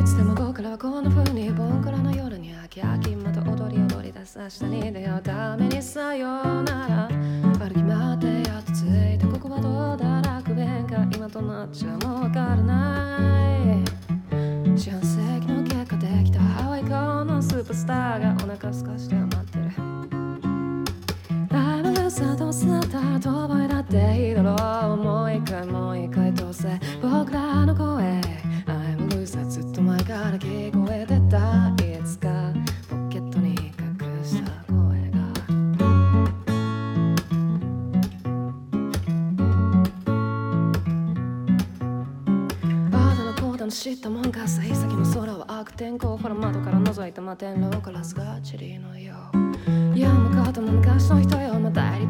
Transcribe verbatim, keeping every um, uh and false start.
つでも僕らはこんな風にボンクラの夜に飽き飽きまた踊り踊り出す明日に出会うためにさようなら歩き回ってやっと着いたここはどうだ楽園か今となっちゃもうわからない四半世紀の結果できたハワイ島のスーパースターがお腹すかして待ってるライブルーサーどうせだったら遠吠えだっていいだろうもう一回もう一回どうせ僕らの声I'm a loser ずっと前から聞こえてたいつかポケットに隠した声があだのこうだの知ったもんか幸先の空は悪天候ほら窓から覗いた摩天楼ガラスがチリのよういやもうかとも昔の人よまた